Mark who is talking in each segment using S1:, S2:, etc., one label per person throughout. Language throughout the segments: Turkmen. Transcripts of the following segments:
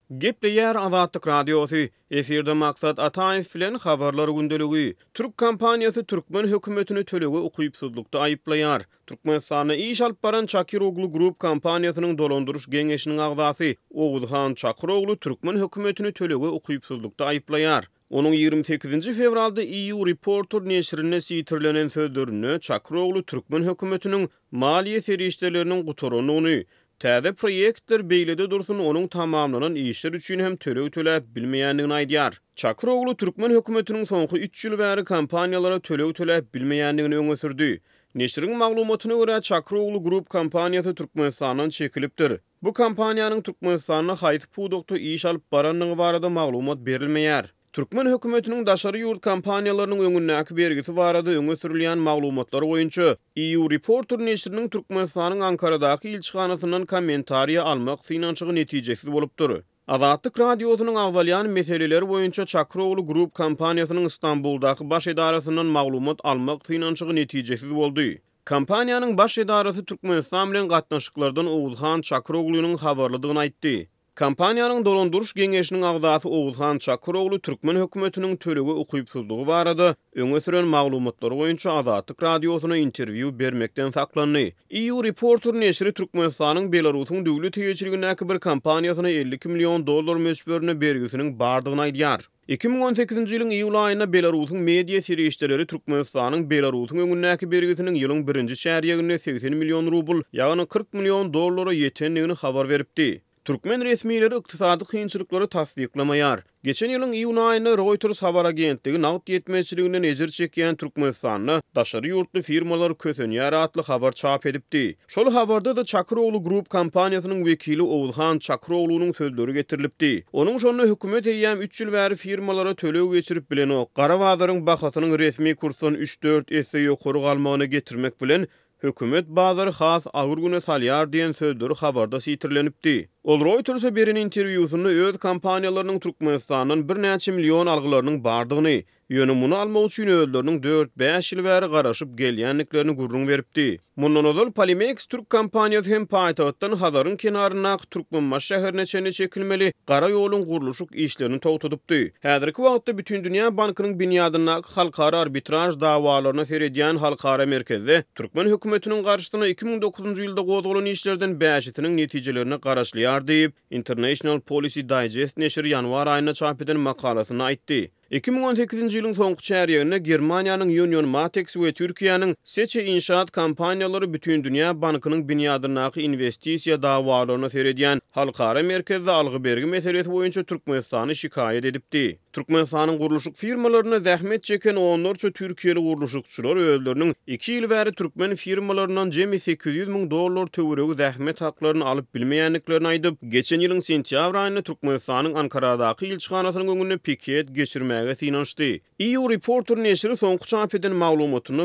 S1: Gepleýär Azatlyk radiosu. Eferde maksat Ataýew bilen habarlar gündeligi. Türk kompaniýasy Türkmen hökümetini tölegi ukypsuzlukda aýyplaýar. Türkmenistana iş alyp baran Çakiroglu Grup kompaniýasynyň dolandyryş geňeşiniň agzasy Owudhan Çakiroglu Türkmen hökümetini tölegi ukypsuzlukda aýyplaýar. Onun 28 fevralda EU Reporter neşrine sitirlenen sözlerini Çakiroglu Türkmen hökümetiniň maliýe serişdeleriniň guturunyny, täze proýektler beýlede dursun onuň tamamlanan işler üçin hem töleg töläp bilmeýändigini aýdýar. Çakiroglu Türkmen hökümetiniň soňky 3 ýyl bäri kompaniýalara töleg töläp bilmeýändigini öňe sürdi. Neşriň maglumatyna görä Çakiroglu Grup kompaniýasy Türkmenistandan çekilipdir. Bu kompaniýanyň Türkmenistana haýsy pudokda iş alyp baranlygy barada maglumat berilmeýär. Türkmen hökümetiniň daşary ýurt kompaniýalarynyň öňündäki bergisi barada öňe sürilýän maglumatlar boýunça EU Reporter neşriniň Türkmenistanyň Ankaradaky ilçihanasyndan kommentariýa almak synançygy netijesi bolupdyr. Azatlyk radiosynyň agzalýan meseleleri boýunça Çakiroglu Grup kompaniýasynyň Istanbuldaky baş edarasyndan maglumat almak synançygy netijesiz boldy. Kompaniýanyň baş edarasy Türkmenistan bilen gatnaşyklardan Owudhan Çakiroglunyň habarladygyny aýtdy. Kompaniýanyň dolandyryş geňeşiniň agzasy Owudhan Çakiroglu Türkmen hökümetiniň tölegi ukypsuzlygy barada öňe süren maglumatlar boýunça Azatlyk radiosyna interwiu bermekden saklandy. EU Reporter neşri Türkmenistanyň Belarusyň döwlet teýeçiligindäki bir kompaniýasyna $52 million möçberine bergisiniň bardygyny aýdýar. 2018-nji ýylyň iýul aýyna Belarusyň media serişdeleri Türkmenistanyň Belarusyň öňündäki bergisiniň ýylyň 1-nji şäherýeginde $80 million rubl, ýagny $40 million ýetenligini habar beripdi. Türkmen resmiýetleri ykdysady kynçylyklary tasdiklemeýär. Geçen ýylyň iýun aýynda Reuters habar agentligi nagt ýetmezçiliginden ezir çekýän Türkmenistanyň daşary ýurtly firmalar kösenýär atly habar çap edipdi. Şol habarda da Çakiroglu Grup kompaniýasynyň wekili Owudhan Çakiroglunyň sözleri getirilipdi. Onuň şonda hökümet eýýäm 3 ýyl bäri firmalara töleg geçirip bilen o gara bazaryň bahasynyň resmi kursundan 3-4 esse ýokary galmagyna getirmek bilen hökümet bazary has agyr güne salýar diýen sözleri habarda sitirlenipdi. Ol Reuters'a beren interwiusunda öz kompaniýalarynyň Türkmenistanyň bir näçe million algylarynyň bardygyny, ýöne muny almak üçin özleriniň 4-5 ýyl bäri garaşyp gelýänliklerini gurrun beripdi. Mundan odal Polymex Türk kompaniýasy hem paýtagtdan Hazaryň kenaryna Türkmenbaş şäherine çene çekilmeli gara ýoluň guruluşyk işlerini togtadypdy. Häzirki wagtda bütün dünýä bankynyň binýadyna halkara arbitraj dawalaryna seredýän halkara merkezde Türkmen hökümetiniň garşysyna 2009-njy ýylda gozalan işlerden 5-siniň netijelerini garaşlýar diýip International Policy Digest neşri ýanwar aýyna çap eden makalasyny aýtdy. 2018-nji ýylyň soňky çäherýeginde Germaniýanyň Union Matex we Türkiýanyň Seçe inşaat kompaniýalary bütün dünýä bankynyň binýadynaky investisiýa dawalaryna seredýän halkara merkezde algy bergi meselesi boýunça Türkmenistany şikaýet edipdi. Türkmenistanyň guruluşyk firmalaryna zähmet çeken onlarça Türkiýeli guruluşykçylar özleriniň 2 ýyl bäri Türkmen firmalaryndan jemi $800 000 töweregi zähmet haklaryny alyp bilmeýänliklerini aýdyp, geçen ýylyň sentýabr aýynda Türkmenistanyň Ankaradaky ilçihanasynyň öňünde piket geçirmäge synançdy. EU Reporter neşri soňky çap eden maglumatyny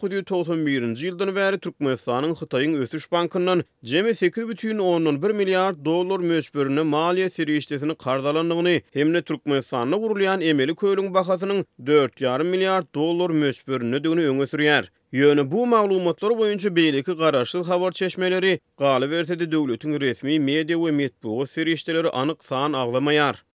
S1: 1991-nji ýyldan bäri Türkmenistanyň Hytaýyň Ösüş bankyndan jemi $8,1 milliard möçberine maliýe serişdesini karzalandygyny hemde Türkmenistanyň gurulýan emeli köýlüň bahasynyň $4,5 milliard möçberine döňü öňe sürýär. Ýöne bu maglumatlar boýunça beýleki garaşsyz habar çeşmeleri galy berse-de döwletiň resmi media we metbuat serişdeleri anyk san aglamaýar.